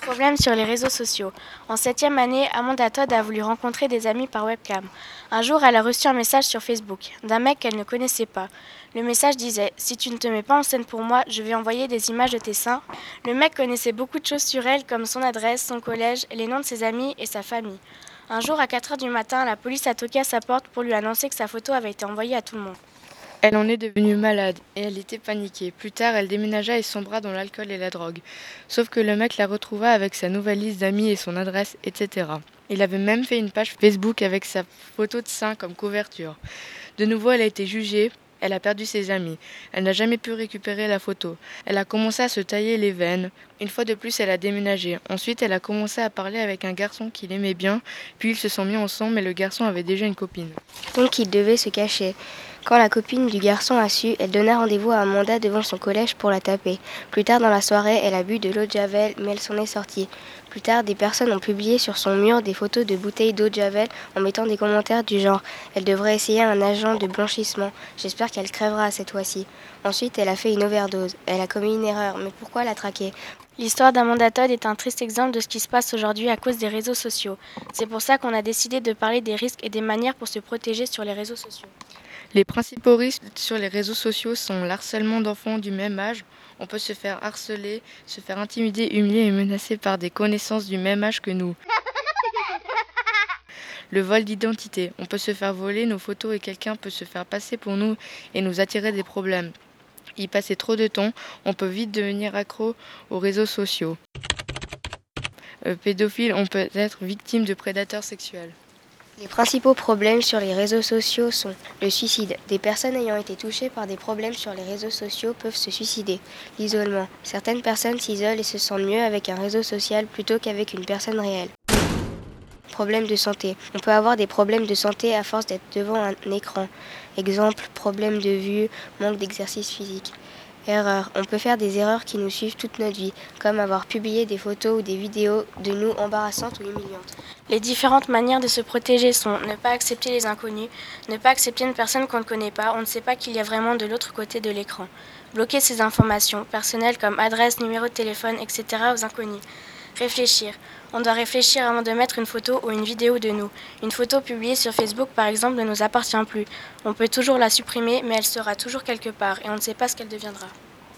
Problème sur les réseaux sociaux. En 7e année, Amanda Todd a voulu rencontrer des amis par webcam. Un jour, elle a reçu un message sur Facebook d'un mec qu'elle ne connaissait pas. Le message disait « Si tu ne te mets pas en scène pour moi, je vais envoyer des images de tes seins ». Le mec connaissait beaucoup de choses sur elle, comme son adresse, son collège, les noms de ses amis et sa famille. Un jour, à 4 heures du matin, la police a toqué à sa porte pour lui annoncer que sa photo avait été envoyée à tout le monde. Elle en est devenue malade et elle était paniquée. Plus tard, elle déménagea et sombra dans l'alcool et la drogue. Sauf que le mec la retrouva avec sa nouvelle liste d'amis et son adresse, etc. Il avait même fait une page Facebook avec sa photo de sein comme couverture. De nouveau, elle a été jugée. Elle a perdu ses amis. Elle n'a jamais pu récupérer la photo. Elle a commencé à se tailler les veines. Une fois de plus, elle a déménagé. Ensuite, elle a commencé à parler avec un garçon qu'il aimait bien. Puis ils se sont mis ensemble, mais le garçon avait déjà une copine. Donc il devait se cacher. Quand la copine du garçon a su, elle donna rendez-vous à Amanda devant son collège pour la taper. Plus tard dans la soirée, elle a bu de l'eau de Javel, mais elle s'en est sortie. Plus tard, des personnes ont publié sur son mur des photos de bouteilles d'eau de Javel en mettant des commentaires du genre « Elle devrait essayer un agent de blanchissement. J'espère qu'elle crèvera cette fois-ci. » Ensuite, elle a fait une overdose. Elle a commis une erreur, mais pourquoi la traquer ? L'histoire d'Amanda Todd est un triste exemple de ce qui se passe aujourd'hui à cause des réseaux sociaux. C'est pour ça qu'on a décidé de parler des risques et des manières pour se protéger sur les réseaux sociaux. Les principaux risques sur les réseaux sociaux sont l'harcèlement d'enfants du même âge. On peut se faire harceler, se faire intimider, humilier et menacer par des connaissances du même âge que nous. Le vol d'identité. On peut se faire voler nos photos et quelqu'un peut se faire passer pour nous et nous attirer des problèmes. Y passer trop de temps, on peut vite devenir accro aux réseaux sociaux. Pédophile, on peut être victime de prédateurs sexuels. Les principaux problèmes sur les réseaux sociaux sont le suicide. Des personnes ayant été touchées par des problèmes sur les réseaux sociaux peuvent se suicider. L'isolement. Certaines personnes s'isolent et se sentent mieux avec un réseau social plutôt qu'avec une personne réelle. Problèmes de santé. On peut avoir des problèmes de santé à force d'être devant un écran. Exemple, problème de vue, manque d'exercice physique. Erreur. On peut faire des erreurs qui nous suivent toute notre vie, comme avoir publié des photos ou des vidéos de nous embarrassantes ou humiliantes. Les différentes manières de se protéger sont ne pas accepter les inconnus, ne pas accepter une personne qu'on ne connaît pas, on ne sait pas qu'il y a vraiment de l'autre côté de l'écran. Bloquer ses informations personnelles comme adresse, numéro de téléphone, etc. aux inconnus. Réfléchir. On doit réfléchir avant de mettre une photo ou une vidéo de nous. Une photo publiée sur Facebook, par exemple, ne nous appartient plus. On peut toujours la supprimer, mais elle sera toujours quelque part et on ne sait pas ce qu'elle deviendra.